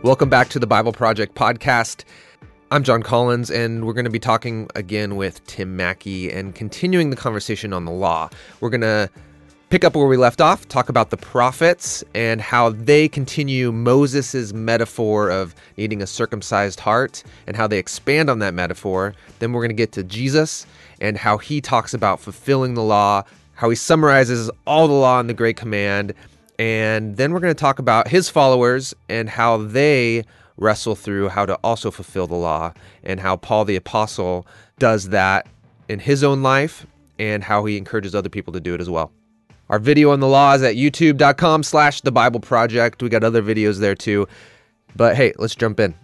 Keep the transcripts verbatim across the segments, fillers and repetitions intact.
Welcome back to the Bible Project podcast. I'm John Collins, and we're going to be talking again with Tim Mackie and continuing the conversation on the law. We're going to pick up where we left off, talk about the prophets and how they continue Moses' metaphor of needing a circumcised heart and how they expand on that metaphor. Then we're going to get to Jesus and how he talks about fulfilling the law, how he summarizes all the law in the Great Command. And then we're going to talk about his followers and how they wrestle through how to also fulfill the law and how Paul the Apostle does that in his own life and how he encourages other people to do it as well. Our video on the law is at youtube.com slash the Bible Project. We got other videos there too. But hey, let's jump in.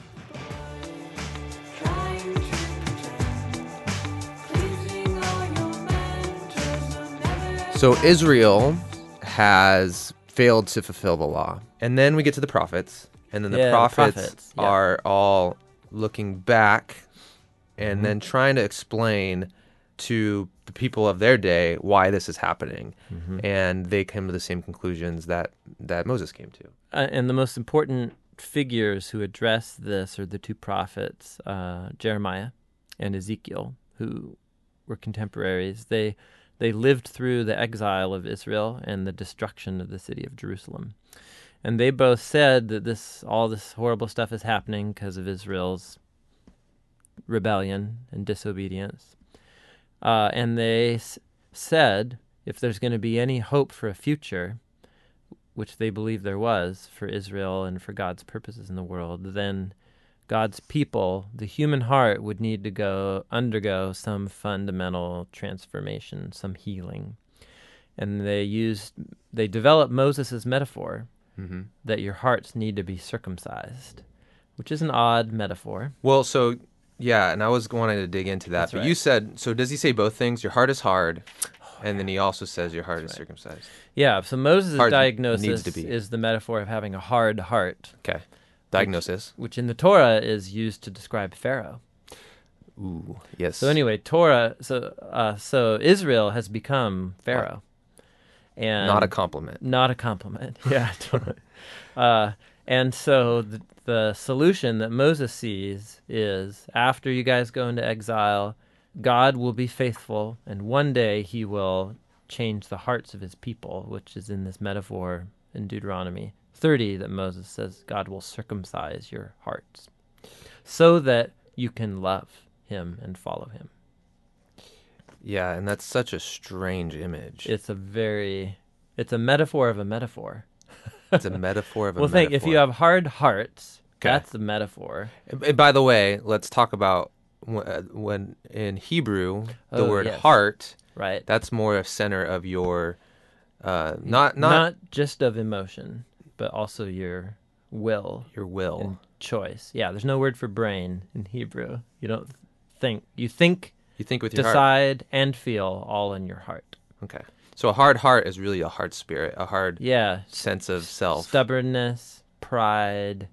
So Israel has failed to fulfill the law. And then we get to the prophets. And then the yeah, prophets, the prophets yeah. are all looking back and mm-hmm. then trying to explain to the people of their day why this is happening. Mm-hmm. And they came to the same conclusions that, that Moses came to. Uh, and the most important figures who address this are the two prophets, uh, Jeremiah and Ezekiel, who were contemporaries. They they lived through the exile of Israel and the destruction of the city of Jerusalem. And they both said that this all this horrible stuff is happening because of Israel's rebellion and disobedience. Uh, and they s- said if there's going to be any hope for a future, which they believed there was for Israel and for God's purposes in the world, then God's people, the human heart, would need to go undergo some fundamental transformation, some healing. And they used, they developed Moses' metaphor mm-hmm. that your hearts need to be circumcised, which is an odd metaphor. Well, so, yeah, and I was wanting to dig into that. That's but right. You said, so does he say both things? Your heart is hard, oh, and yeah. then he also says your heart That's is right. circumcised. Yeah, so Moses' Heart diagnosis needs to be. is the metaphor of having a hard heart. Okay. Diagnosis. Which, which in the Torah is used to describe Pharaoh. Ooh, yes. So anyway, Torah, so uh, so Israel has become Pharaoh. And not a compliment. Not a compliment. Yeah, totally. uh, and so the, the solution that Moses sees is after you guys go into exile, God will be faithful, and one day he will change the hearts of his people, which is in this metaphor in Deuteronomy thirty that Moses says God will circumcise your hearts so that you can love him and follow him. Yeah, and that's such a strange image. It's a very, it's a metaphor of a metaphor. It's a metaphor of a well, metaphor. Well, think, if you have hard hearts, okay. that's the metaphor. And, and by the way, let's talk about when, when in Hebrew, the oh, word yes. heart, right? that's more a center of your, uh, not, not... Not just of emotion, but also your will. Your will. And choice. Yeah, there's no word for brain in Hebrew. You don't think. You think... You think with your decide heart. and feel all in your heart. Okay. So a hard heart is really a hard spirit, a hard yeah. sense of self. Stubbornness, pride,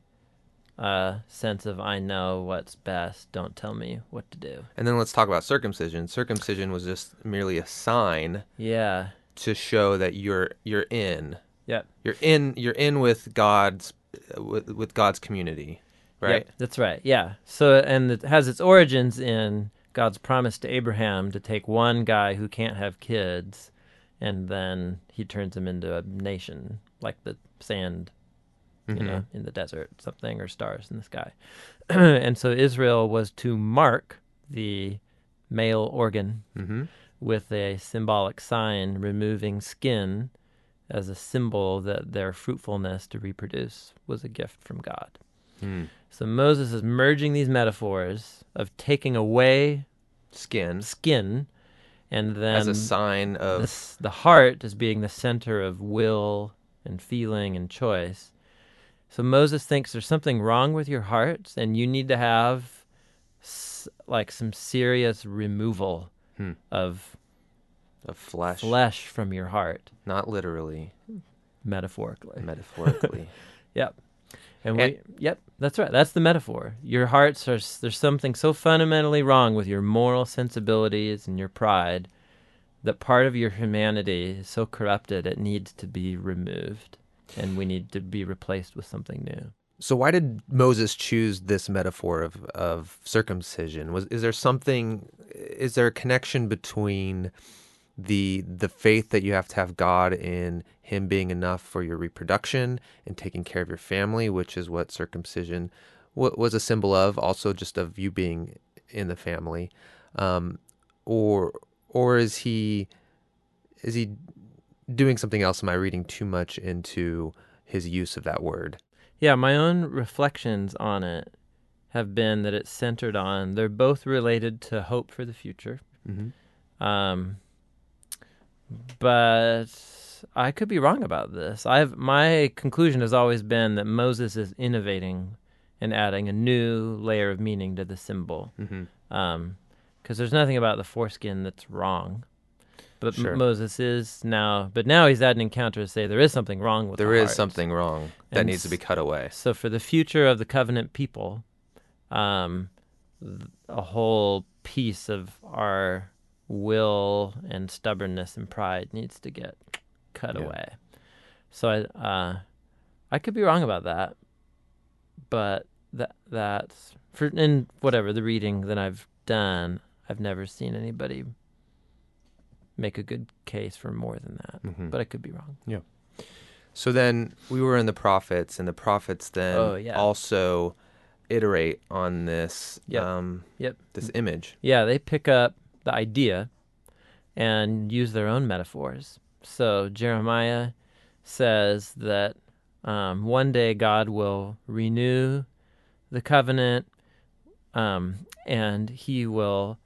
uh, sense of I know what's best, don't tell me what to do. And then let's talk about circumcision. Circumcision was just merely a sign yeah. to show that you're you're in. Yep. You're in you're in with God's with, with God's community, right? Yep, that's right. Yeah. So and it has its origins in God's promise to Abraham to take one guy who can't have kids, and then he turns him into a nation, like the sand, mm-hmm. you know, in the desert, something, or stars in the sky. And so Israel was to mark the male organ mm-hmm. with a symbolic sign, removing skin as a symbol that their fruitfulness to reproduce was a gift from God. Mm. So Moses is merging these metaphors of taking away skin, skin, and then as a sign of this, the heart as being the center of will and feeling and choice. So Moses thinks there's something wrong with your hearts, and you need to have s- like some serious removal hmm. of of flesh, flesh from your heart, not literally, metaphorically. Metaphorically, yep. And we, yep, that's right. That's the metaphor. Your hearts are, there's something so fundamentally wrong with your moral sensibilities and your pride that part of your humanity is so corrupted it needs to be removed, and we need to be replaced with something new. So why did Moses choose this metaphor of, of circumcision? Was is there something? Is there a connection between the the faith that you have to have God in Him being enough for your reproduction and taking care of your family, which is what circumcision w- was a symbol of, also just of you being in the family, um, or or is he is he doing something else? Am I reading too much into his use of that word? Yeah, my own reflections on it have been that it's centered on, they're both related to hope for the future. Mm-hmm. Um, but I could be wrong about this. I've my conclusion has always been that Moses is innovating and adding a new layer of meaning to the symbol. Mm-hmm. Um, because there's nothing about the foreskin that's wrong. But Sure. M- Moses is now, but now he's at an encounter to say there is something wrong with There the is heart. something wrong that And needs to be cut away. So for the future of the covenant people, um, th- a whole piece of our will and stubbornness and pride needs to get cut Yeah. away. So I, uh, I could be wrong about that, but that that's for in whatever the reading that I've done, I've never seen anybody make a good case for more than that. Mm-hmm. But I could be wrong. So then we were in the prophets, and the prophets then Oh, yeah. also iterate on this Yep. um, Yep. this image. Yeah, they pick up the idea and use their own metaphors. So Jeremiah says that um, one day God will renew the covenant, um, and He will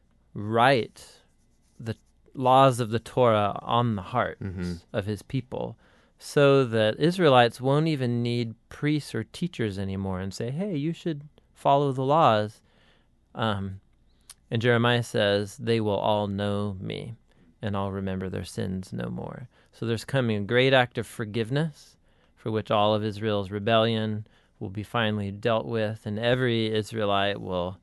write the laws of the Torah on the hearts Mm-hmm. of His people, so that Israelites won't even need priests or teachers anymore and say, hey, you should follow the laws. Um, and Jeremiah says, they will all know me, and I'll remember their sins no more. So there's coming a great act of forgiveness for which all of Israel's rebellion will be finally dealt with, and every Israelite will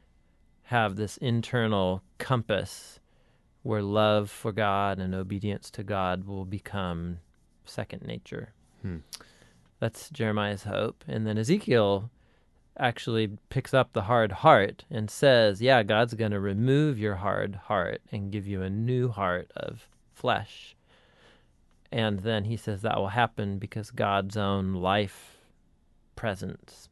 have this internal compass where love for God and obedience to God will become second nature. Hmm. That's Jeremiah's hope. And then Ezekiel actually picks up the hard heart and says, yeah, God's going to remove your hard heart and give you a new heart of flesh. And then he says that will happen because God's own life presence,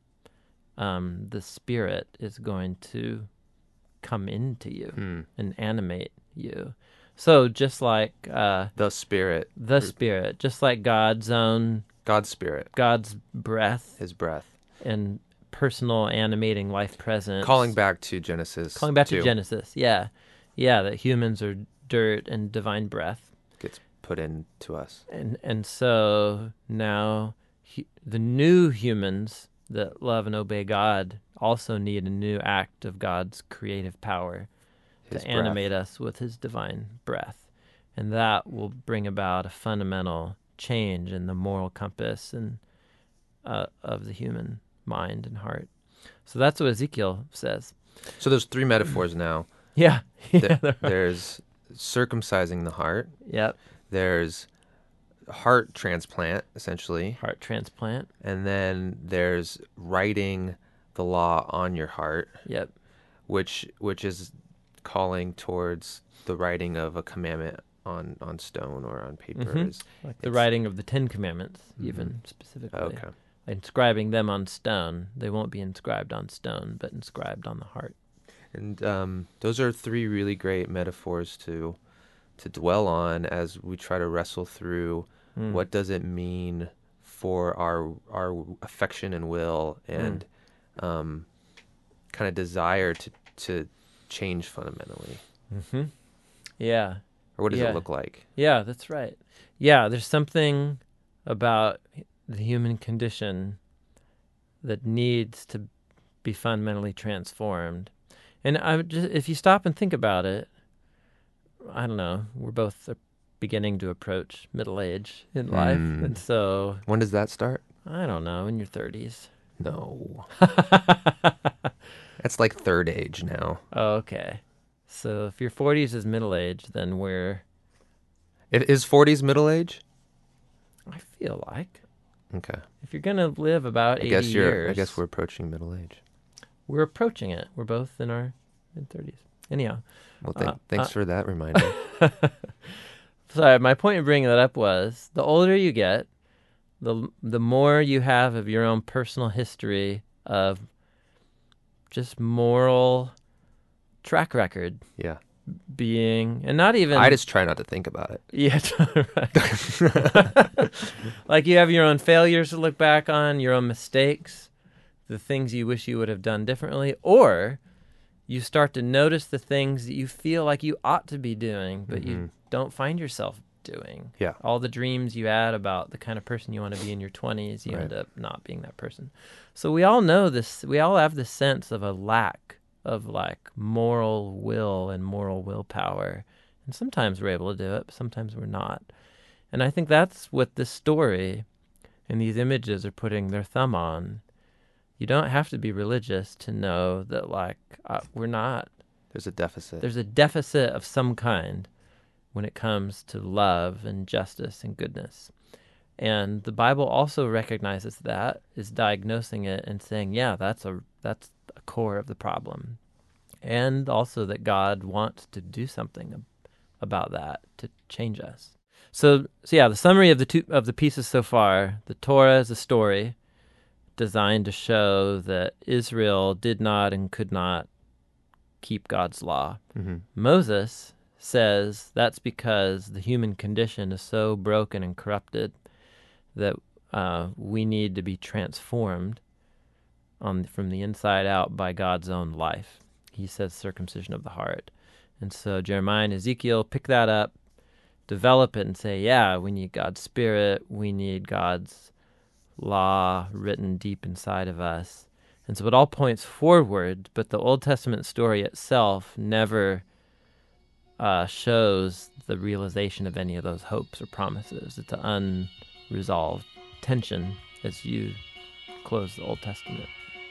um, the Spirit, is going to come into you Hmm. and animate you. So just like uh, The Spirit, the Spirit, just like God's own, God's Spirit, God's breath His breath. and personal animating life presence. Calling back to Genesis. Calling back two, to Genesis, yeah. Yeah, that humans are dirt and divine breath. gets put into us. And and so now he, the new humans that love and obey God also need a new act of God's creative power His to breath. animate us with His divine breath. And that will bring about a fundamental change in the moral compass and uh, of the human mind and heart. So that's what Ezekiel says. So there's three metaphors now. Yeah. There- yeah. there's circumcising the heart. Yep. There's heart transplant, essentially. Heart transplant. And then there's writing the law on your heart, Yep. which which is calling towards the writing of a commandment on, on stone or on paper. Mhm. Is, Like the it's- writing of the Ten Commandments, even Mhm. specifically. Okay. Inscribing them on stone. They won't be inscribed on stone, but inscribed on the heart. And um, those are three really great metaphors to to dwell on as we try to wrestle through Mm. what does it mean for our our affection and will and um, kind of desire to to change fundamentally. Mm-hmm. Yeah. Or what does Yeah. it look like? Yeah, that's right. Yeah, there's something about the human condition that needs to be fundamentally transformed. And I would just, if you stop and think about it, I don't know, we're both uh, beginning to approach middle age in life. Mm. And so, When does that start? I don't know, in your thirties. No. That's like third age now. Okay. So if your forties is middle age, then we're, It, is forties middle age? I feel like, Okay. If you're going to live about I eighty guess you're. years, I guess we're approaching middle age. we're approaching it. We're both in our mid-thirties. Anyhow. Well, th- Uh, thanks uh, for that reminder. Sorry, my point in bringing that up was the older you get, the the more you have of your own personal history of just moral track record Yeah. being, and not even. I just try not to think about it. Yeah, right. Like you have your own failures to look back on, your own mistakes, the things you wish you would have done differently, or you start to notice the things that you feel like you ought to be doing, but Mm-hmm. you don't find yourself doing. Yeah. All the dreams you had about the kind of person you want to be in your twenties, you Right. end up not being that person. So we all know this, we all have this sense of a lack of like moral will and moral willpower. And sometimes we're able to do it, but sometimes we're not. And I think that's what this story and these images are putting their thumb on. You don't have to be religious to know that like uh, we're not. There's a deficit. There's a deficit of some kind when it comes to love and justice and goodness. And the Bible also recognizes that, is diagnosing it and saying, yeah, that's a that's a core of the problem. And also that God wants to do something about that to change us. So, so yeah, the summary of the two of the pieces so far, the Torah is a story designed to show that Israel did not and could not keep God's law. Mm-hmm. Moses says that's because the human condition is so broken and corrupted that uh, we need to be transformed on from the inside out by God's own life. He says circumcision of the heart. And so Jeremiah and Ezekiel pick that up, develop it, and say, yeah, we need God's Spirit, we need God's law written deep inside of us. And so it all points forward, but the Old Testament story itself never uh, shows the realization of any of those hopes or promises. It's an unresolved tension as you close the Old Testament.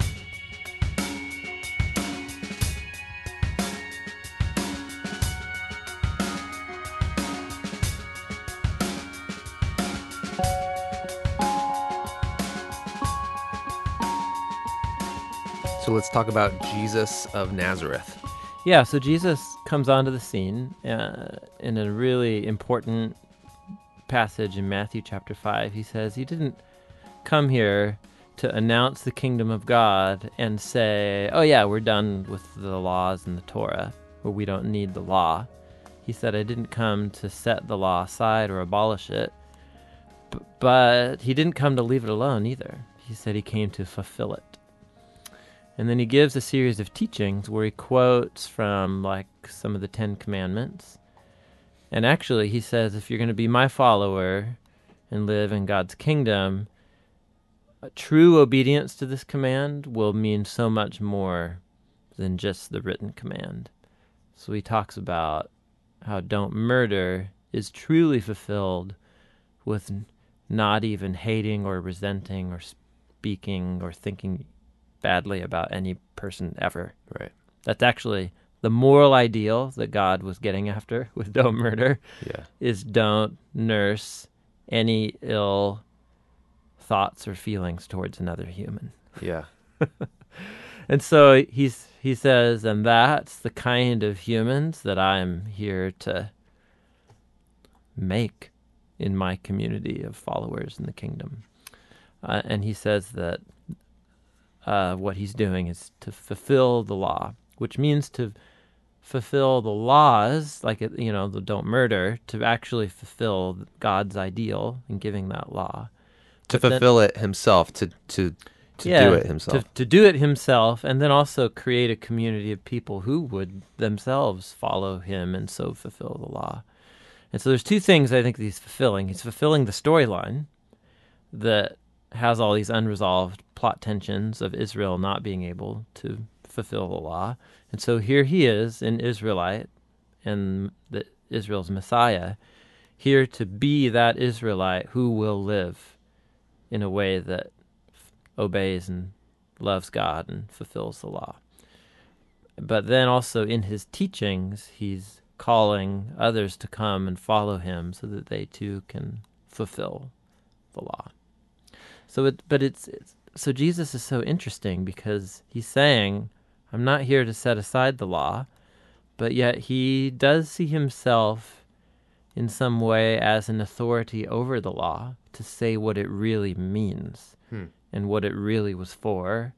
So let's talk about Jesus of Nazareth. Yeah, so Jesus comes onto the scene uh, in a really important passage in Matthew chapter five. He says he didn't come here to announce the kingdom of God and say, oh yeah, we're done with the laws and the Torah, or we don't need the law. He said, I didn't come to set the law aside or abolish it, b- but he didn't come to leave it alone either. He said he came to fulfill it. And then he gives a series of teachings where he quotes from like some of the Ten Commandments. And actually he says, if you're going to be my follower and live in God's kingdom, a true obedience to this command will mean so much more than just the written command. So he talks about how don't murder is truly fulfilled with not even hating or resenting or speaking or thinking badly about any person ever. Right. That's actually the moral ideal that God was getting after with don't murder. Yeah. Is don't nurse any ill thoughts or feelings towards another human. Yeah. And so he's he says, and that's the kind of humans that I'm here to make in my community of followers in the kingdom. Uh, and he says that Uh, what he's doing is to fulfill the law, which means to fulfill the laws, like, you know, the don't murder, to actually fulfill God's ideal in giving that law. To But fulfill then, it himself, to to to yeah, do it himself. To, to do it himself, and then also create a community of people who would themselves follow him and so fulfill the law. And so there's two things I think that he's fulfilling. He's fulfilling the storyline that has all these unresolved plot tensions of Israel not being able to fulfill the law. And so here he is, an Israelite and the, Israel's Messiah, here to be that Israelite who will live in a way that f- obeys and loves God and fulfills the law. But then also in his teachings, he's calling others to come and follow him so that they too can fulfill the law. So, it, but it's, it's so Jesus is so interesting because he's saying, I'm not here to set aside the law, but yet he does see himself in some way as an authority over the law to say what it really means Hmm. and what it really was for,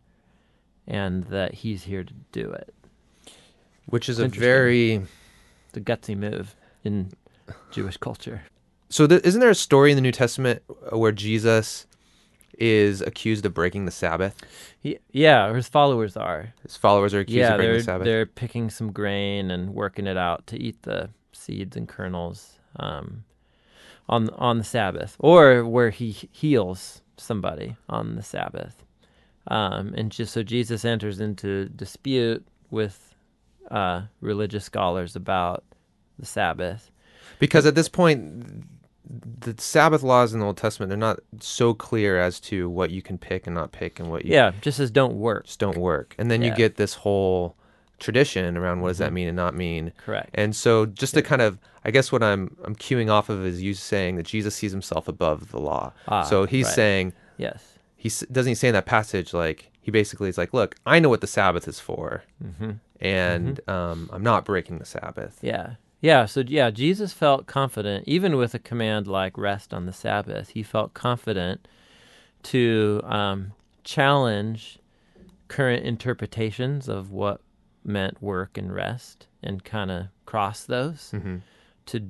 and that he's here to do it. Which is It's a interesting. very... It's a gutsy move in Jewish culture. So th- isn't there a story in the New Testament where Jesus is accused of breaking the Sabbath? He, yeah, or his followers are. His followers are accused Yeah, of breaking they're, the Sabbath? they're picking some grain and working it out to eat the seeds and kernels um, on on the Sabbath, or where he heals somebody on the Sabbath. Um, and just so Jesus enters into dispute with uh, religious scholars about the Sabbath. Because at this point, the Sabbath laws in the Old Testament, they're not so clear as to what you can pick and not pick and what you Yeah, just as don't work. just don't work. And then you Yeah. get this whole tradition around what does that Mhm. mean and not mean. Correct. And so just to kind of, I guess what I'm I'm queuing off of is you saying that Jesus sees himself above the law. Ah, so he's right. saying, Yes. he s- doesn't he say in that passage, like, he basically is like, look, I know what the Sabbath is for, Mm-hmm. and um, I'm not breaking the Sabbath. Yeah. Yeah, so yeah, Jesus felt confident, even with a command like rest on the Sabbath, he felt confident to um, challenge current interpretations of what meant work and rest and kind of cross those Mm-hmm. to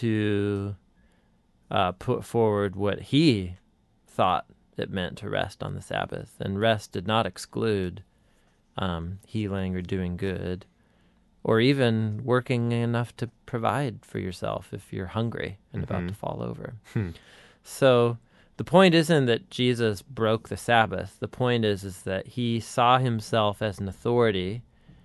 to uh, put forward what he thought it meant to rest on the Sabbath. And rest did not exclude um, healing or doing good, or even working enough to provide for yourself if you're hungry and about Mhm. to fall over. Hmm. So the point isn't that Jesus broke the Sabbath. The point is is that he saw himself as an authority.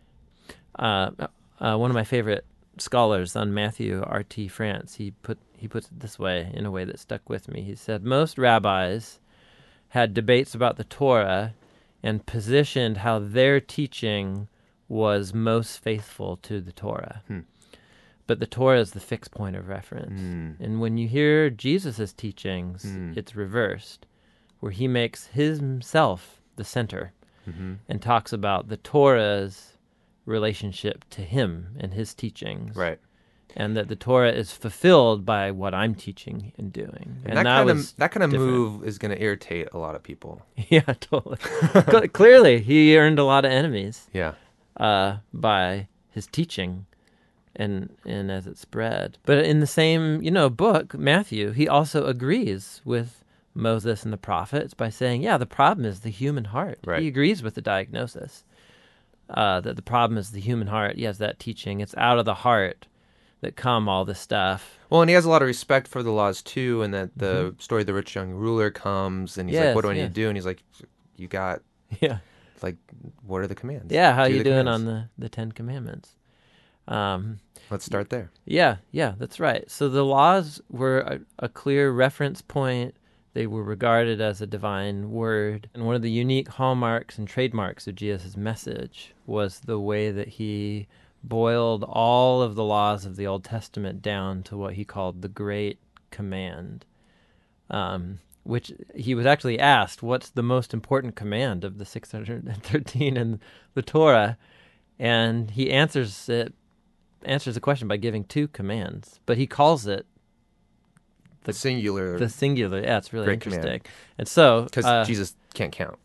Uh, uh, one of my favorite scholars on Matthew, R T France, he put he puts it this way in a way that stuck with me. He said, most rabbis had debates about the Torah and positioned how their teaching was most faithful to the Torah. Hmm. But the Torah is the fixed point of reference. Mm. And when you hear Jesus' teachings, Mm. it's reversed, where he makes himself the center Mm-hmm. and talks about the Torah's relationship to him and his teachings. Right. And that the Torah is fulfilled by what I'm teaching and doing. And, that, that kind was of that kind of different. move is going to irritate a lot of people. Yeah, totally. Cle- Clearly, he earned a lot of enemies Yeah. uh, by his teaching and and as it spread. But in the same, you know, book, Matthew, he also agrees with Moses and the prophets by saying, yeah, the problem is the human heart. Right. He agrees with the diagnosis uh, that the problem is the human heart. He has that teaching. It's out of the heart that come all this stuff. Well, and he has a lot of respect for the laws too, and that the Mhm. story of the rich young ruler comes, and he's Yes, like, "What do I need yes. to do?" And he's like, "You got Yeah. like, what are the commands? Yeah, how Do you the doing commands. on the, the Ten Commandments? Um, Let's start there." Yeah, yeah, that's right. So the laws were a, a clear reference point. They were regarded as a divine word. And one of the unique hallmarks and trademarks of Jesus' message was the way that he boiled all of the laws of the Old Testament down to what he called the Great Command, um, which he was actually asked, what's the most important command of the six hundred thirteen in the Torah? And he answers it answers the question by giving two commands, but he calls it The singular, the singular. Yeah, it's really Great interesting. command. And so, because uh, Jesus can't count.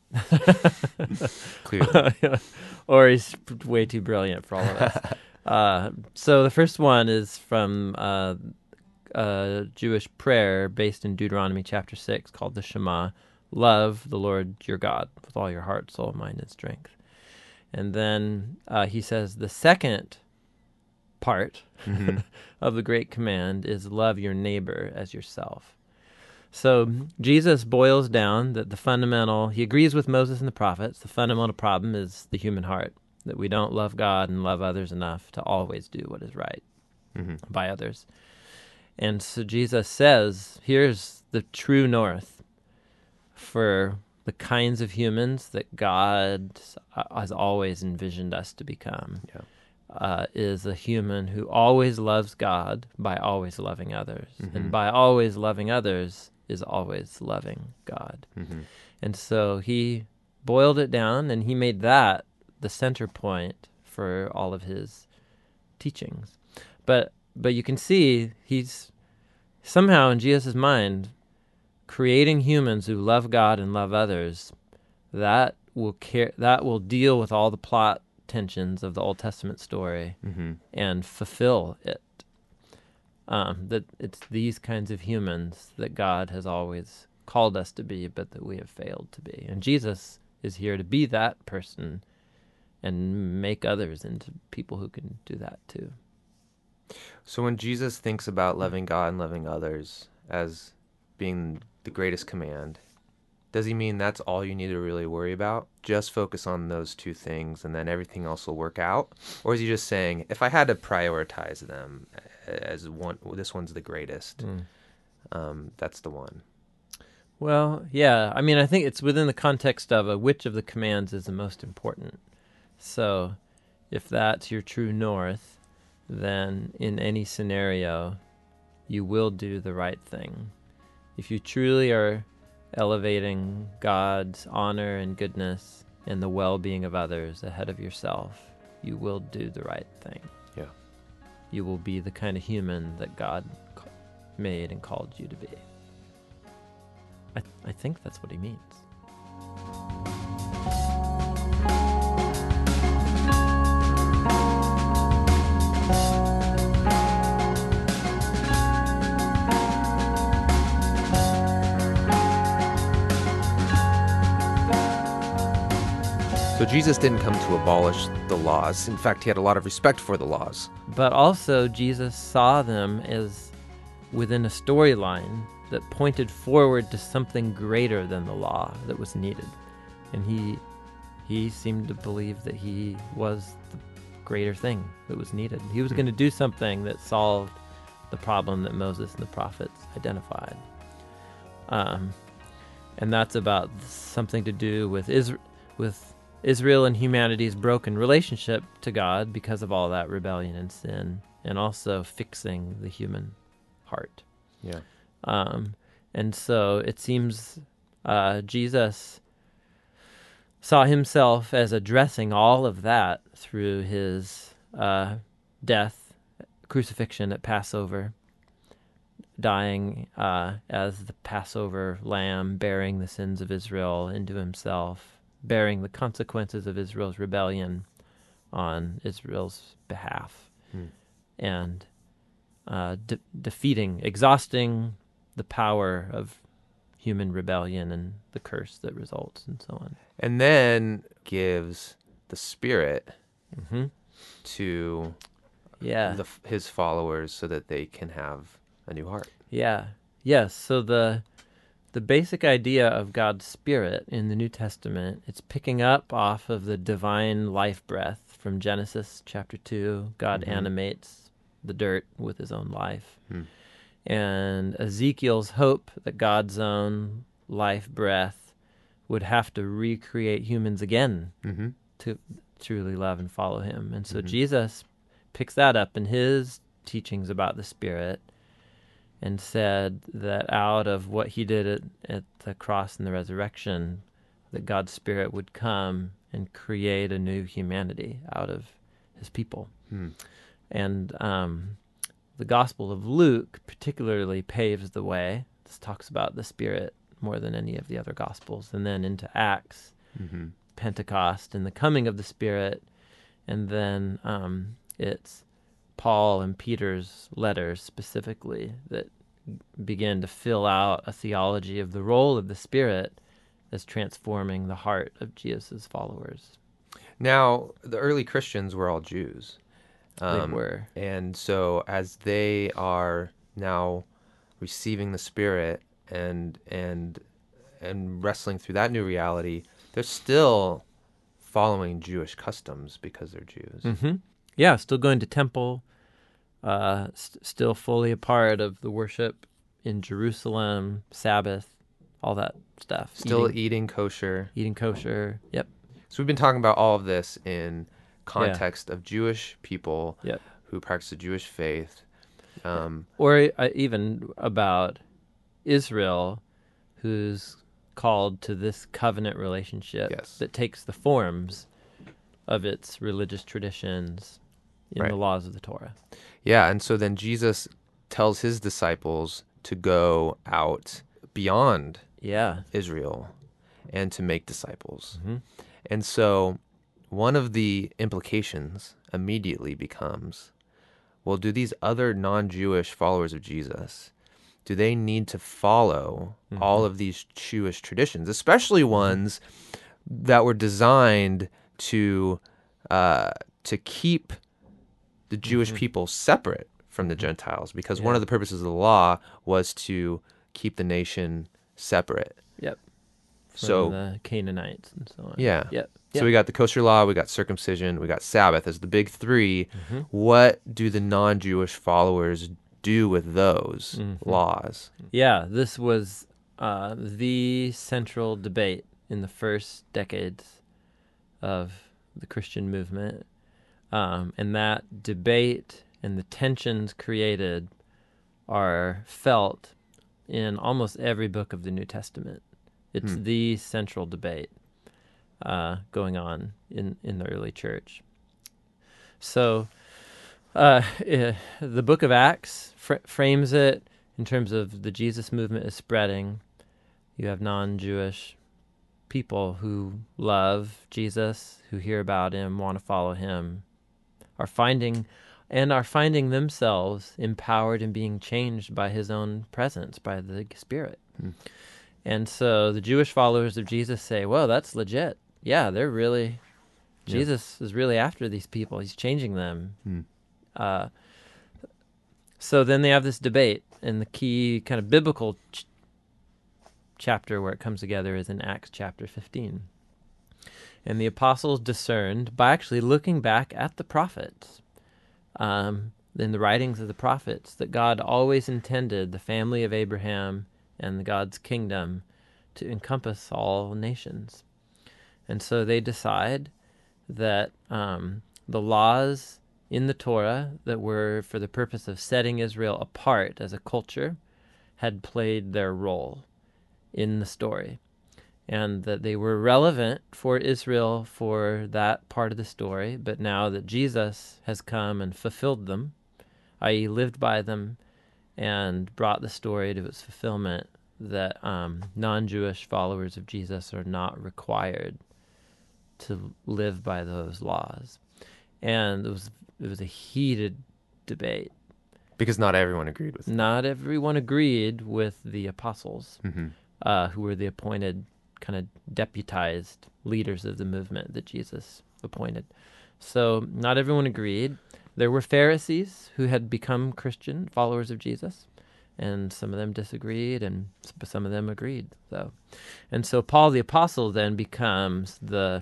Clearly. or he's way too brilliant for all of us. uh, so the first one is from uh, a Jewish prayer based in Deuteronomy chapter six called the Shema. Love the Lord your God with all your heart, soul, mind, and strength. And then uh, he says the second part Mhm. of the great command is love your neighbor as yourself. So Jesus boils down that the fundamental, he agrees with Moses and the prophets, the fundamental problem is the human heart, that we don't love God and love others enough to always do what is right Mhm. by others. And so Jesus says, here's the true north for the kinds of humans that God has always envisioned us to become. Yeah. Uh, is a human who always loves God by always loving others. Mhm. And by always loving others is always loving God. Mm-hmm. And so he boiled it down, and he made that the center point for all of his teachings. But but you can see he's somehow in Jesus' mind creating humans who love God and love others. That will care, that will deal with all the plot tensions of the Old Testament story Mm-hmm. and fulfill it. Um, that it's these kinds of humans that God has always called us to be, but that we have failed to be. And Jesus is here to be that person and make others into people who can do that too. So when Jesus thinks about loving God and loving others as being the greatest command, does he mean that's all you need to really worry about? Just focus on those two things and then everything else will work out? Or is he just saying, if I had to prioritize them as one, this one's the greatest, mm. um, that's the one? Well, yeah. I mean, I think it's within the context of a, which of the commands is the most important. So if that's your true north, then in any scenario, you will do the right thing. If you truly are elevating God's honor and goodness and the well-being of others ahead of yourself, you will do the right thing. Yeah. You will be the kind of human that God made and called you to be. I, th- I think that's what he means. So Jesus didn't come to abolish the laws. In fact, he had a lot of respect for the laws. But also, Jesus saw them as within a storyline that pointed forward to something greater than the law that was needed. And he he seemed to believe that he was the greater thing that was needed. He was mm. going to do something that solved the problem that Moses and the prophets identified. Um, and that's about something to do with Israel, with Israel and humanity's broken relationship to God because of all that rebellion and sin, and also fixing the human heart. Yeah. Um, and so it seems uh, Jesus saw himself as addressing all of that through his uh, death, crucifixion at Passover, dying uh, as the Passover lamb, bearing the sins of Israel into himself, bearing the consequences of Israel's rebellion on Israel's behalf, hmm. and uh, de- defeating, exhausting the power of human rebellion and the curse that results, and so on. And then gives the Spirit mm-hmm. to yeah. the, his followers so that they can have a new heart. Yeah. Yes. So the the basic idea of God's Spirit in the New Testament, it's picking up off of the divine life breath from Genesis chapter two. God mm-hmm. animates the dirt with his own life. Hmm. And Ezekiel's hope that God's own life breath would have to recreate humans again mm-hmm. to truly love and follow him. And so mm-hmm. Jesus picks that up in his teachings about the Spirit and said that out of what he did at, at the cross and the resurrection, that God's Spirit would come and create a new humanity out of his people. Hmm. And um, the Gospel of Luke particularly paves the way. This talks about the Spirit more than any of the other Gospels. And then into Acts, mm-hmm. Pentecost and the coming of the Spirit. And then um, it's Paul and Peter's letters specifically that begin to fill out a theology of the role of the Spirit as transforming the heart of Jesus' followers. Now, the early Christians were all Jews. Um, they were. And so as they are now receiving the Spirit and and and wrestling through that new reality, they're still following Jewish customs because they're Jews. Mm-hmm. Yeah, still going to temple, uh, st- still fully a part of the worship in Jerusalem, Sabbath, all that stuff. Still eating, eating kosher. Eating kosher, yep. So we've been talking about all of this in context yeah. of Jewish people yep. who practice the Jewish faith. Um, or uh, even about Israel who's called to this covenant relationship Yes. that takes the forms of its religious traditions in Right. the laws of the Torah. Yeah, and so then Jesus tells his disciples to go out beyond Yeah. Israel and to make disciples. hmm And so one of the implications immediately becomes, well, do these other non-Jewish followers of Jesus, do they need to follow Mhm. all of these Jewish traditions, especially ones that were designed to uh, to keep the Jewish Mhm. people separate from the Gentiles? Because one Yeah. of the purposes of the law was to keep the nation separate. Yep. From So the Canaanites and so on. yeah. Yep. So Yep. we got the kosher law, we got circumcision, we got Sabbath as the big three. Mhm. What do the non-Jewish followers do with those Mhm. laws? Yeah, this was uh, the central debate in the first decades of the Christian movement. Um, and that debate and the tensions created are felt in almost every book of the New Testament. It's Hmm. the central debate uh, going on in, in the early church. So uh, eh, the book of Acts fr- frames it in terms of the Jesus movement is spreading. You have non-Jewish people who love Jesus, who hear about him, want to follow him, are finding and are finding themselves empowered and being changed by his own presence, by the Spirit. Hmm. And so the Jewish followers of Jesus say, "Whoa, that's legit. Yeah, they're really Yeah. Jesus is really after these people. He's changing them." Hmm. Uh, so then they have this debate, and the key kind of biblical ch- chapter where it comes together is in Acts chapter fifteen. And the apostles discerned by actually looking back at the prophets, um, in the writings of the prophets, that God always intended the family of Abraham and the God's kingdom to encompass all nations. And so they decide that um, the laws in the Torah that were for the purpose of setting Israel apart as a culture had played their role in the story, and that they were relevant for Israel for that part of the story. But now that Jesus has come and fulfilled them, that is lived by them and brought the story to its fulfillment, that um, non-Jewish followers of Jesus are not required to live by those laws. And it was it was a heated debate. Because not everyone agreed with it. Not everyone agreed with the apostles, Mm-hmm. uh, who were the appointed, kind of deputized leaders of the movement that Jesus appointed. So not everyone agreed. There were Pharisees who had become Christian followers of Jesus, and some of them disagreed, and some of them agreed. So, and so Paul the apostle then becomes the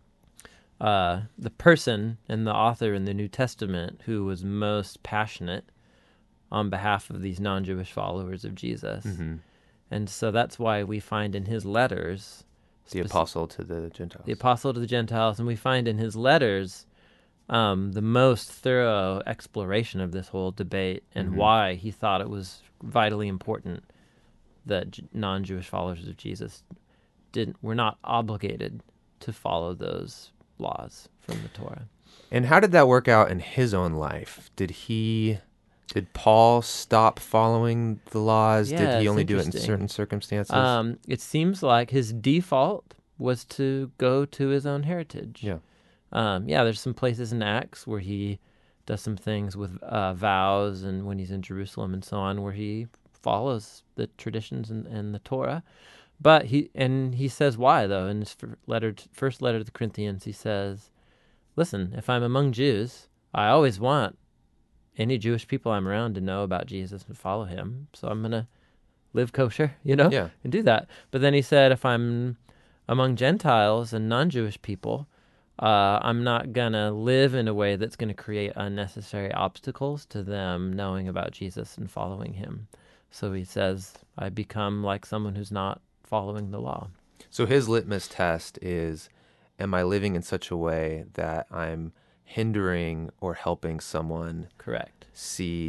uh, the person and the author in the New Testament who was most passionate on behalf of these non-Jewish followers of Jesus. Mm-hmm. And so that's why we find in his letters The speci- apostle to the Gentiles. the apostle to the Gentiles, and we find in his letters um, the most thorough exploration of this whole debate and Mhm. why he thought it was vitally important that J- non-Jewish followers of Jesus didn't were not obligated to follow those laws from the Torah. And how did that work out in his own life? Did he, did Paul stop following the laws? Yeah, did he it's only do it in interesting. certain circumstances? Um, it seems like his default was to go to his own heritage. yeah. Um, yeah, there's some places in Acts where he does some things with uh, vows, and when he's in Jerusalem and so on, where he follows the traditions and, and the Torah. But he and he says why, though. In his fir- letter, to, first letter to the Corinthians, he says, "Listen, if I'm among Jews, I always want any Jewish people I'm around to know about Jesus and follow him. So I'm gonna live kosher, you know, Yeah. and do that." But then he said, if I'm among Gentiles and non-Jewish people, uh, I'm not gonna live in a way that's gonna create unnecessary obstacles to them knowing about Jesus and following him. So he says, I become like someone who's not following the law. So his litmus test is, am I living in such a way that I'm hindering or helping someone Correct. see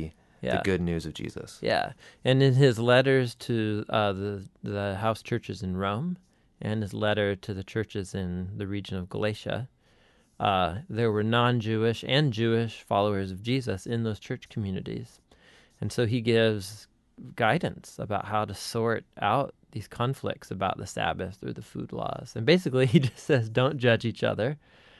Yeah. The good news of Jesus. Yeah. And in his letters to uh, the, the house churches in Rome and his letter to the churches in the region of Galatia, uh, there were non-Jewish and Jewish followers of Jesus in those church communities. And so he gives guidance about how to sort out these conflicts about the Sabbath or the food laws. And basically he just says, don't judge each other.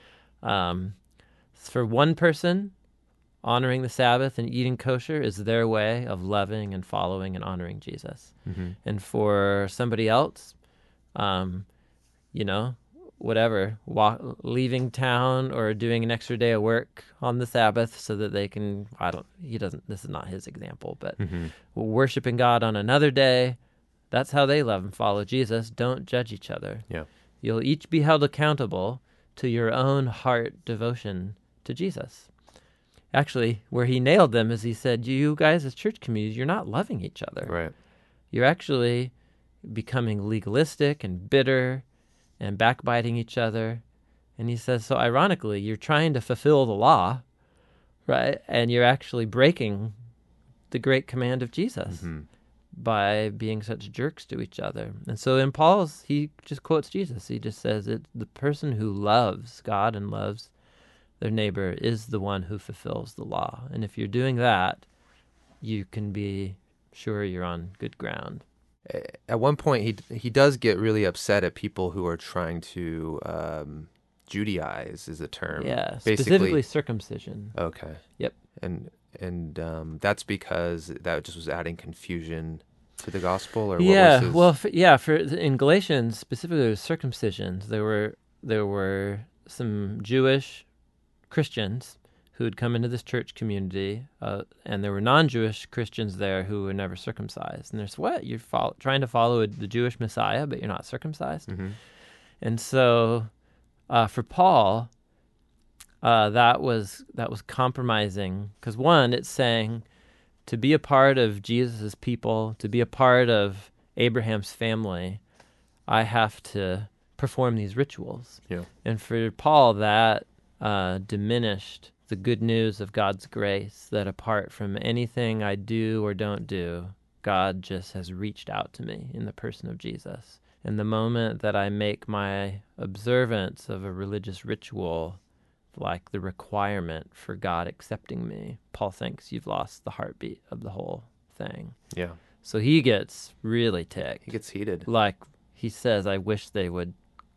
Um, for one person, honoring the Sabbath and eating kosher is their way of loving and following and honoring Jesus. Mm-hmm. And for somebody else, um, you know, whatever, walk, leaving town or doing an extra day of work on the Sabbath so that they can, I don't, he doesn't, this is not his example, but Mm-hmm. worshiping God on another day, that's how they love and follow Jesus. Don't judge each other. Yeah. You'll each be held accountable to your own heart devotion to Jesus. Actually, where he nailed them is he said, you guys as church communities, you're not loving each other. Right. You're actually becoming legalistic and bitter and backbiting each other. And he says, so ironically, you're trying to fulfill the law, right? And you're actually breaking the great command of Jesus Mm-hmm. by being such jerks to each other. And so in Paul's, he just quotes Jesus. He just says, it, the person who loves God and loves their neighbor is the one who fulfills the law. And if you're doing that, you can be sure you're on good ground. At one point, he he does get really upset at people who are trying to um, Judaize, is a term. Yeah, Basically, specifically circumcision. Okay. Yep. And and um, that's because that just was adding confusion to the gospel, or Yeah, what was his... well, for, yeah. For in Galatians, specifically with circumcisions, there were there were some Jewish Christians who had come into this church community, uh, and there were non-Jewish Christians there who were never circumcised. And there's, what? You're follow, trying to follow a, the Jewish Messiah, but you're not circumcised? Mm-hmm. And so uh, for Paul, uh, that was that was compromising, because one, it's saying to be a part of Jesus' people, to be a part of Abraham's family, I have to perform these rituals. Yeah. And for Paul, that uh, diminished the good news of God's grace, that apart from anything I do or don't do, God just has reached out to me in the person of Jesus. And the moment that I make my observance of a religious ritual like the requirement for God accepting me, Paul thinks you've lost the heartbeat of the whole thing. Yeah. So he gets really ticked. He gets heated. Like he says, I wish they would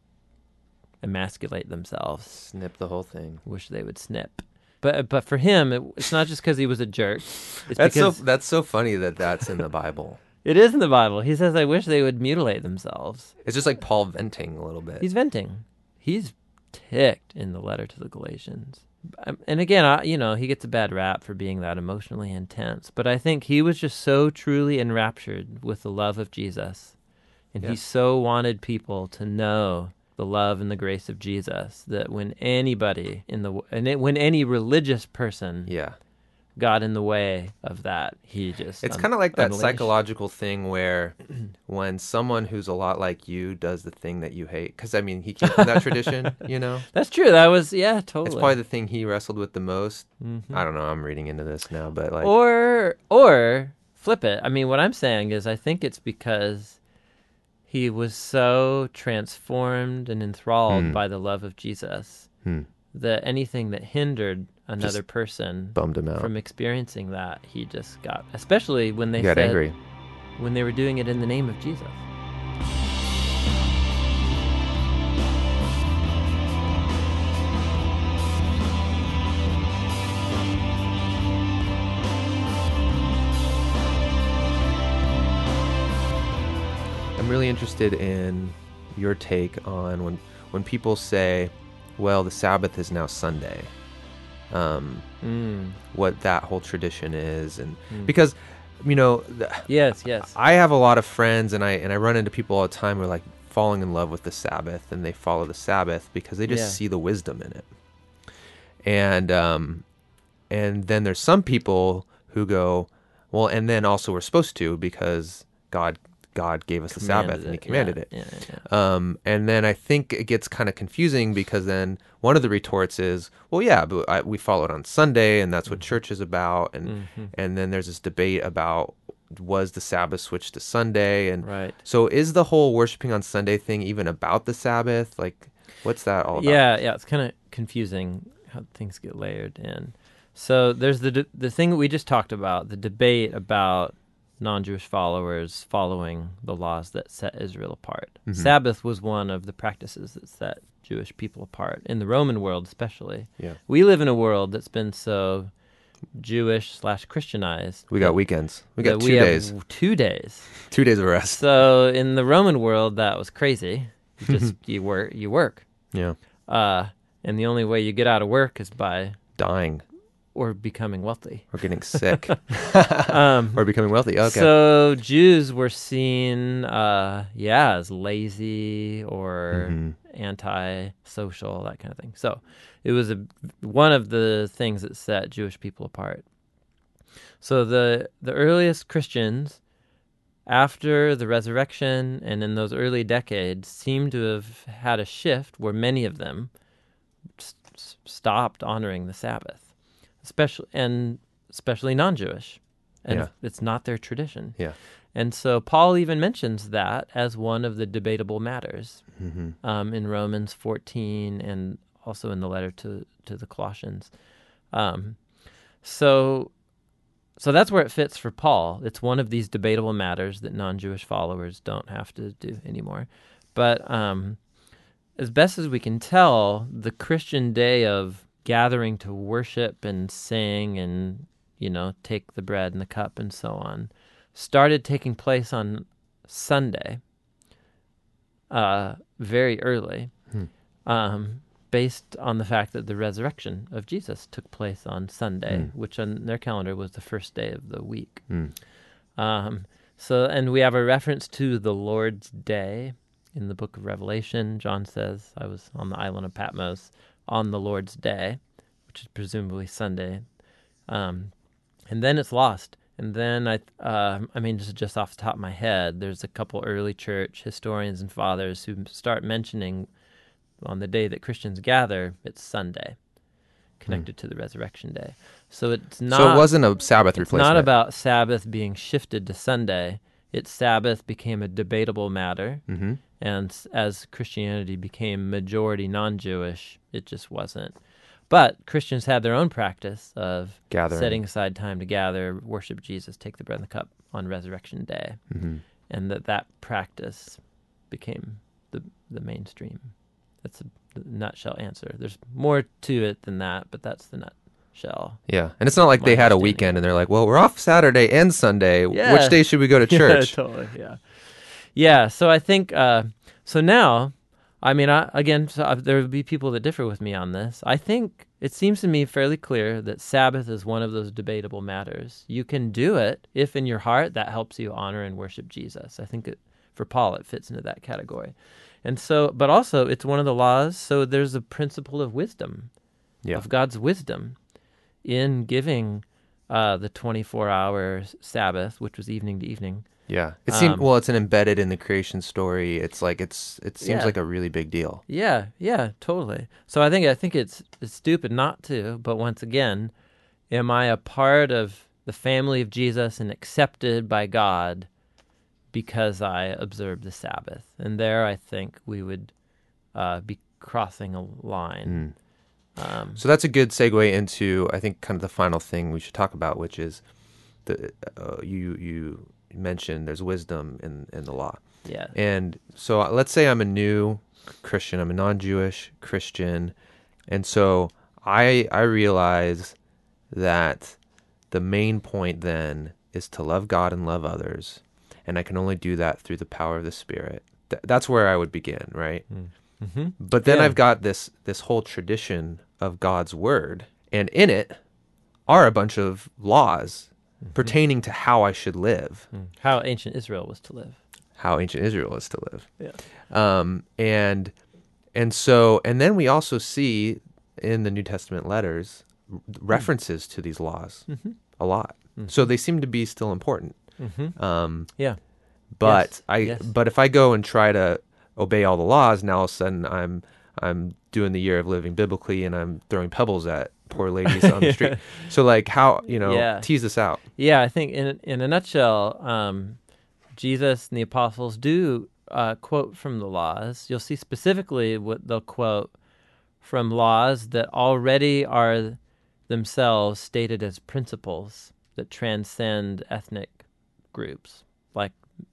emasculate themselves. Snip the whole thing. Wish they would snip. But but for him, it, it's not just because he was a jerk. It's That's so because that's so funny that that's in the Bible. it is in the Bible. He says, I wish they would mutilate themselves. It's just like Paul venting a little bit. He's venting. He's ticked in the letter to the Galatians. And again, I, you know, he gets a bad rap for being that emotionally intense. But I think he was just so truly enraptured with the love of Jesus. And Yeah. he so wanted people to know the love and the grace of Jesus that when anybody in the, and it, when any religious person Yeah. got in the way of that, he just It's un- kind of like that unleashed. psychological thing where when someone who's a lot like you does the thing that you hate, because I mean, he came from that tradition, you know? That's true. That was, yeah, totally. It's probably the thing he wrestled with the most. Mhm. I don't know. I'm reading into this now, but like, Or or flip it. I mean, what I'm saying is I think it's because he was so transformed and enthralled Hmm. by the love of Jesus hmm, that anything that hindered another person bummed him out. from experiencing that, he just got, especially when they He got said, angry. when they were doing it in the name of Jesus. I'm really interested in your take on when when people say, "Well, the Sabbath is now Sunday." Um, Mm. what that whole tradition is, and Mm. because you know, th- Yes, yes. I have a lot of friends, and I and I run into people all the time who are like falling in love with the Sabbath, and they follow the Sabbath because they just Yeah. see the wisdom in it. And um, and then there's some people who go, well, and then also we're supposed to because God God gave us the Commanded Sabbath and he it, commanded yeah, it. yeah, yeah. Um, and then I think it gets kind of confusing because then one of the retorts is, well, yeah, but I, we follow it on Sunday and that's what Mm-hmm. church is about. And, Mm-hmm. and then there's this debate about was the Sabbath switched to Sunday? And Right. so is the whole worshiping on Sunday thing even about the Sabbath? Like, what's that all about? Yeah, yeah, it's kind of confusing how things get layered in. So there's the de- the thing that we just talked about, the debate about non-Jewish followers following the laws that set Israel apart. Mm-hmm. Sabbath was one of the practices that set Jewish people apart, in the Roman world especially. Yeah. We live in a world that's been so Jewish slash Christianized. We got that- weekends. We that got two we have days. two days. Two days of rest. So in the Roman world, that was crazy. You just you work, you work. Yeah. Uh, and the only way you get out of work is by Dying or becoming wealthy. or getting sick Um, or becoming wealthy. Okay. So Jews were seen, uh, yeah, as lazy or Mhm. anti-social, that kind of thing. So it was a, one of the things that set Jewish people apart. So the the earliest Christians, after the resurrection and in those early decades, seem to have had a shift where many of them s- s- stopped honoring the Sabbath, especially and especially non-Jewish, and Yeah. it's not their tradition. Yeah. And so Paul even mentions that as one of the debatable matters Mm-hmm. um, in Romans fourteen and also in the letter to to the Colossians. Um, so. So that's where it fits for Paul. It's one of these debatable matters that non-Jewish followers don't have to do anymore. But um, as best as we can tell, the Christian day of gathering to worship and sing and, you know, take the bread and the cup and so on started taking place on Sunday uh, very early. Hmm. Um based on the fact that the resurrection of Jesus took place on Sunday, Mm. which on their calendar was the first day of the week. Mm. Um, so, and we have a reference to the Lord's Day in the book of Revelation. John says, I was on the island of Patmos on the Lord's Day, which is presumably Sunday. Um, and then it's lost. And then, I uh, I mean, just, just off the top of my head, there's a couple early church historians and fathers who start mentioning on the day that Christians gather, it's Sunday, connected mm. to the resurrection day. So it's not. So it wasn't a Sabbath it's replacement. Not about Sabbath being shifted to Sunday. It's Sabbath became a debatable matter, mm-hmm. and as Christianity became majority non-Jewish, it just wasn't. But Christians had their own practice of Gathering. setting aside time to gather, worship Jesus, take the bread and the cup on Resurrection Day, mm-hmm. and that that practice became the the mainstream. That's a nutshell answer. There's more to it than that, but that's the nutshell. Yeah, and it's not like they had a weekend and they're like, well, we're off Saturday and Sunday. Yeah. Which day should we go to church? Yeah, totally, yeah. Yeah, so I think, uh, so now, I mean, I, again, so there would be people that differ with me on this. I think it seems to me fairly clear that Sabbath is one of those debatable matters. You can do it if in your heart that helps you honor and worship Jesus. I think it, for Paul, it fits into that category. And so, but also it's one of the laws. So there's a principle of wisdom, yeah. of God's wisdom in giving uh, the twenty-four hour Sabbath, which was evening to evening. Yeah. It seems, Um, well, it's an embedded in the creation story. It's like, it's, it seems Yeah. like a really big deal. Yeah, yeah, totally. So I think, I think it's, it's stupid not to, but once again, am I a part of the family of Jesus and accepted by God because I observe the Sabbath? And there I think we would uh, be crossing a line. Mm. Um, So that's a good segue into, I think, kind of the final thing we should talk about, which is the uh, you you mentioned there's wisdom in, in the law. yeah. And so uh, let's say I'm a new Christian, I'm a non-Jewish Christian, and so I I realize that the main point then is to love God and love others, and I can only do that through the power of the Spirit. Th- that's where I would begin, right? Mm-hmm. But then Yeah. I've got this this whole tradition of God's Word, and in it are a bunch of laws Mm-hmm. pertaining to how I should live, Mm. How ancient Israel was to live. how ancient Israel is to live. Yeah. Um, and and so and then we also see in the New Testament letters r- references to these laws Mm-hmm. a lot. Mhm. So they seem to be still important. Mm-hmm. Um, Yeah. But Yes, I yes. but if I go and try to obey all the laws, now all of a sudden I'm I'm doing the year of living biblically, and I'm throwing pebbles at poor ladies on the street. So like, how, you know, Yeah. tease this out. Yeah, I think in in a nutshell, um, Jesus and the apostles do uh, quote from the laws. You'll see specifically what they'll quote from laws that already are themselves stated as principles that transcend ethnic groups, like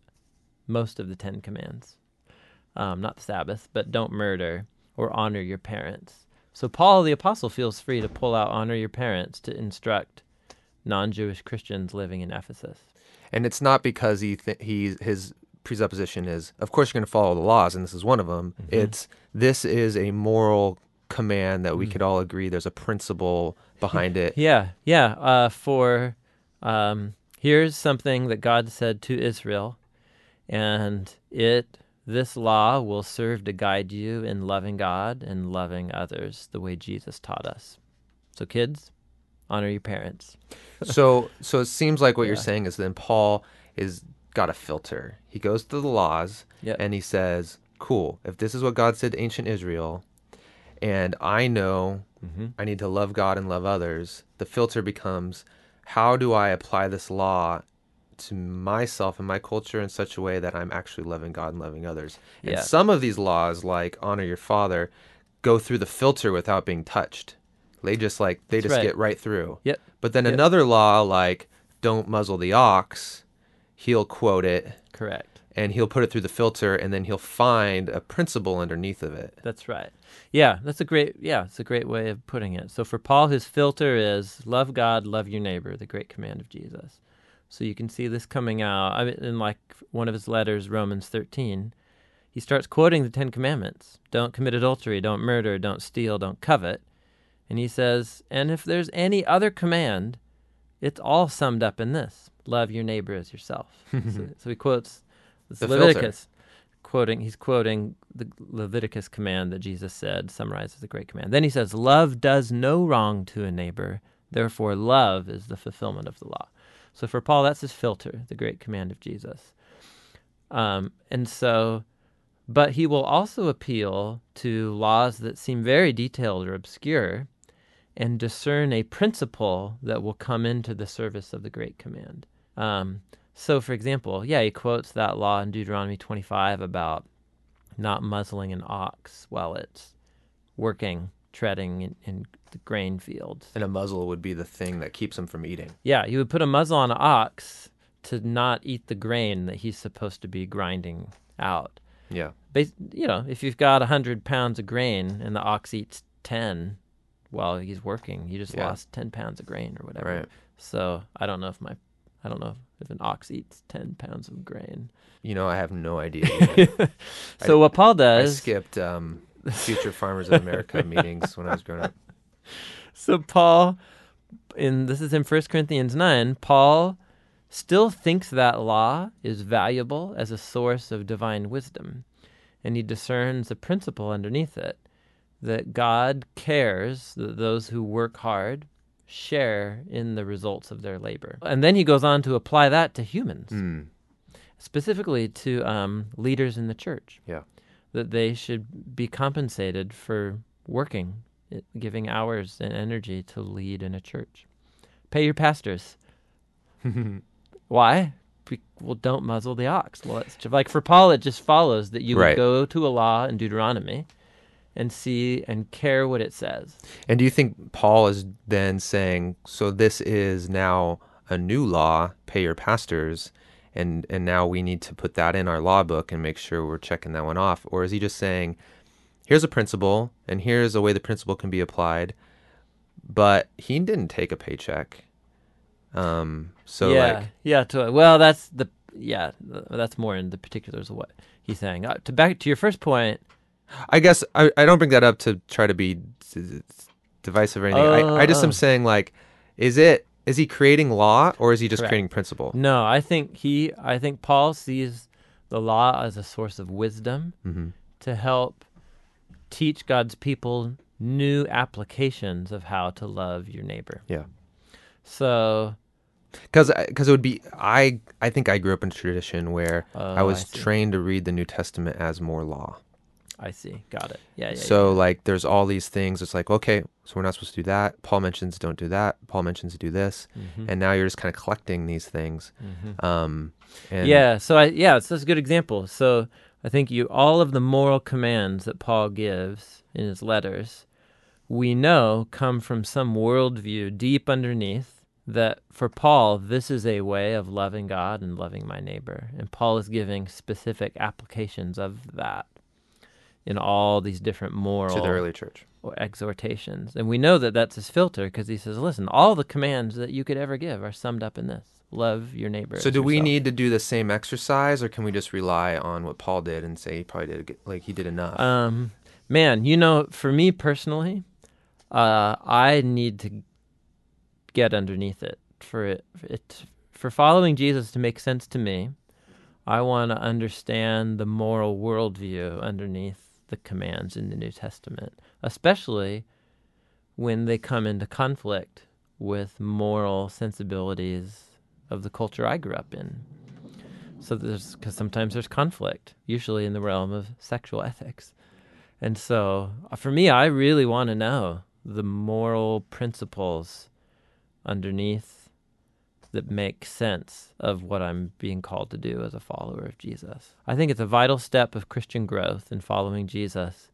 most of the Ten Commands. Um, not the Sabbath, but don't murder or honor your parents. So Paul the apostle feels free to pull out honor your parents to instruct non-Jewish Christians living in Ephesus. And it's not because he th- he his presupposition is, of course you're going to follow the laws, and this is one of them. Mhm. It's this is a moral command that we Mm. could all agree there's a principle behind it. Yeah, yeah. Uh, for um, here's something that God said to Israel, and it this law will serve to guide you in loving God and loving others the way Jesus taught us. So kids, honor your parents. So so it seems like what Yeah. you're saying is then Paul is got a filter. He goes through the laws Yep. and he says, cool, if this is what God said to ancient Israel, and I know Mm-hmm. I need to love God and love others, the filter becomes, how do I apply this law to myself and my culture in such a way that I'm actually loving God and loving others? And Yeah. some of these laws, like honor your father, go through the filter without being touched. They just like they That's just right. get right through. Yep. But then Yep. another law, like don't muzzle the ox, he'll quote it Correct. and he'll put it through the filter, and then he'll find a principle underneath of it. That's right. Yeah, that's a great. Yeah, it's a great way of putting it. So for Paul, his filter is love God, love your neighbor, the great command of Jesus. So you can see this coming out. I mean, in like one of his letters, Romans thirteen, he starts quoting the Ten Commandments: "Don't commit adultery, don't murder, don't steal, don't covet." And he says, and if there's any other command, it's all summed up in this: love your neighbor as yourself. so, so he quotes this The Leviticus. Quoting, he's quoting the Leviticus command that Jesus said summarizes the great command. Then he says, love does no wrong to a neighbor, therefore love is the fulfillment of the law. So for Paul, that's his filter, the great command of Jesus. Um, and so, but he will also appeal to laws that seem very detailed or obscure and discern a principle that will come into the service of the great command. Um, So, for example, yeah, he quotes that law in Deuteronomy twenty-five about not muzzling an ox while it's working, treading in, in the grain fields. And a muzzle would be the thing that keeps him from eating. Yeah, you would put a muzzle on an ox to not eat the grain that he's supposed to be grinding out. Yeah. Bas- you know, if you've got one hundred pounds of grain and the ox eats ten while he's working, you just Yeah. lost ten pounds of grain or whatever. Right. So I don't know if my, I don't know if an ox eats ten pounds of grain. You know, I have no idea. either. So I- what Paul I does, skipped um, Future Farmers of America meetings when I was growing up. so Paul, in this is in First Corinthians nine, Paul still thinks that law is valuable as a source of divine wisdom, and he discerns a principle underneath it, that God cares that those who work hard share in the results of their labor. And then he goes on to apply that to humans, Mm. specifically to um, leaders in the church. Yeah. That they should be compensated for working, i- giving hours and energy to lead in a church. Pay your pastors. Why? Be- well, don't muzzle the ox. Well, it's ju- like for Paul, it just follows that you Right. would go to a law in Deuteronomy and see and care what it says. And do you think Paul is then saying, so this is now a new law, pay your pastors, and, and now we need to put that in our law book and make sure we're checking that one off? Or is he just saying, here's a principle, and here's a way the principle can be applied, but he didn't take a paycheck. Um, so yeah, like, yeah. To, well, that's the yeah. th- That's more in the particulars of what he's saying. Uh, to back to your first point. I guess I, I don't bring that up to try to be d- divisive or anything. I, I just Oh, am oh. saying, like, is it is he creating law or is he just Correct. creating principle? No, I think he. I think Paul sees the law as a source of wisdom Mm-hmm. to help teach God's people new applications of how to love your neighbor. Yeah. So, Because because it would be I I think I grew up in a tradition where Oh, I was I see. trained to read the New Testament as more law. I see. Got it. Yeah, yeah. So yeah. like there's all these things. It's like, okay, so we're not supposed to do that. Paul mentions don't do that. Paul mentions do this. Mhm. And now you're just kind of collecting these things. Mhm. Um, and Yeah. So I yeah, it's just a good example. So I think you all of the moral commands that Paul gives in his letters, we know come from some worldview deep underneath that for Paul, this is a way of loving God and loving my neighbor. And Paul is giving specific applications of that in all these different moral to the early church. or exhortations. And we know that that's his filter because he says, listen, all the commands that you could ever give are summed up in this. Love your neighbor. So as do we yourself. need to do the same exercise, or can we just rely on what Paul did and say he probably did a good- like he did enough? Um, man, you know, for me personally, uh, I need to get underneath it for it, for it for following Jesus to make sense to me. I want to understand the moral worldview underneath the commands in the New Testament, especially when they come into conflict with moral sensibilities of the culture I grew up in. So there's, because sometimes there's conflict, usually in the realm of sexual ethics. And so uh, for me, I really want to know the moral principles underneath that make sense of what I'm being called to do as a follower of Jesus. I think it's a vital step of Christian growth in following Jesus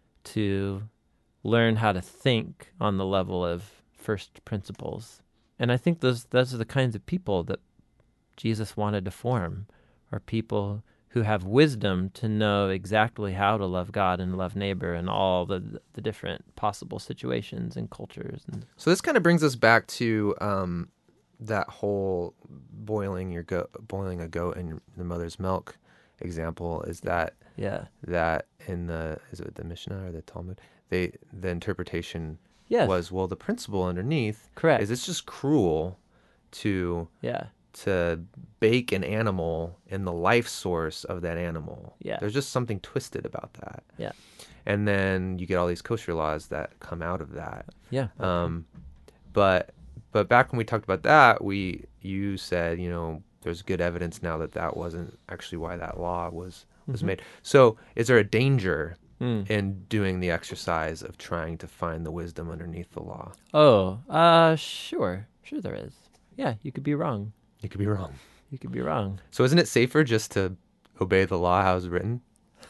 to learn how to think on the level of first principles. And I think those those are the kinds of people that Jesus wanted to form, are people who have wisdom to know exactly how to love God and love neighbor in all the the different possible situations and cultures. And So this kind of brings us back to um, that whole boiling your goat, boiling a goat in the mother's milk example. Is that yeah, that in the is it the Mishnah or the Talmud? They the interpretation yes, was, well, the principle underneath correct. is it's just cruel to Yeah, to bake an animal in the life source of that animal. Yeah. There's just something twisted about that. yeah, And then you get all these kosher laws that come out of that. yeah. Um, but but back when we talked about that, we you said, you know, there's good evidence now that that wasn't actually why that law was was Mhm. made. So is there a danger Mm. in doing the exercise of trying to find the wisdom underneath the law? Oh, uh, sure, sure there is. Yeah, you could be wrong. You could be wrong. You could be wrong. So isn't it safer just to obey the law how it's written?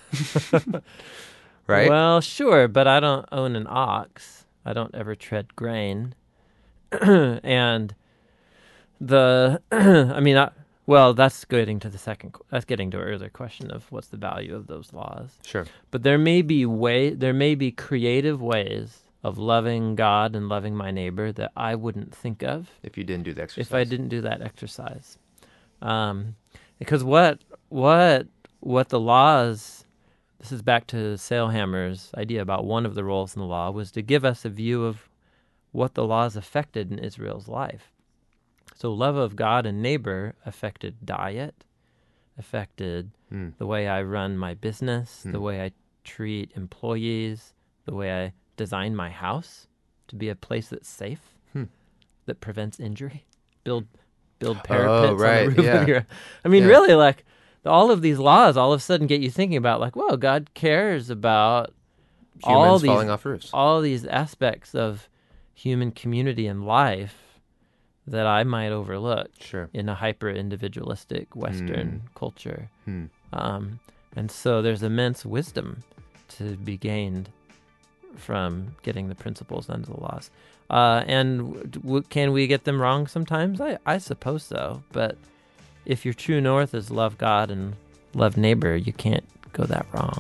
Right? Well, sure, but I don't own an ox. I don't ever tread grain. And the, I mean, I, well, that's getting to the second, qu- that's getting to an earlier question of what's the value of those laws. Sure. But there may be way, there may be creative ways of loving God and loving my neighbor that I wouldn't think of If you didn't do the exercise. if I didn't do that exercise. Um, because what what what the laws, this is back to Sailhammer's idea about one of the roles in the law, was to give us a view of what the laws affected in Israel's life. So love of God and neighbor affected diet, affected Hmm. the way I run my business, Hmm. the way I treat employees, the way I design my house to be a place that's safe, Hmm. that prevents injury, build build parapets on right, the roof yeah. of your. I mean, Yeah. really, like all of these laws, all of a sudden get you thinking about, like, whoa, God cares about Humans all these falling off roofs. all these aspects of human community and life that I might overlook Sure. in a hyper individualistic Western culture. Hmm. Um, and so there's immense wisdom to be gained from getting the principles under the laws. Uh, and w- w- can we get them wrong sometimes? I, I suppose so. But if your true north is love God and love neighbor, you can't go that wrong.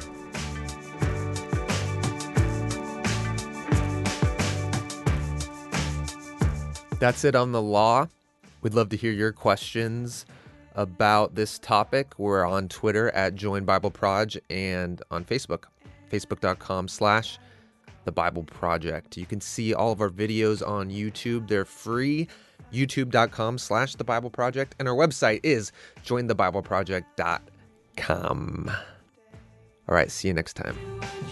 That's it on the law. We'd love to hear your questions about this topic. We're on Twitter at Join Bible Proj and on Facebook, facebook.com slash The Bible Project. You can see all of our videos on YouTube. They're free, youtube.com slash The Bible Project. And our website is join the bible project dot com. All right, see you next time.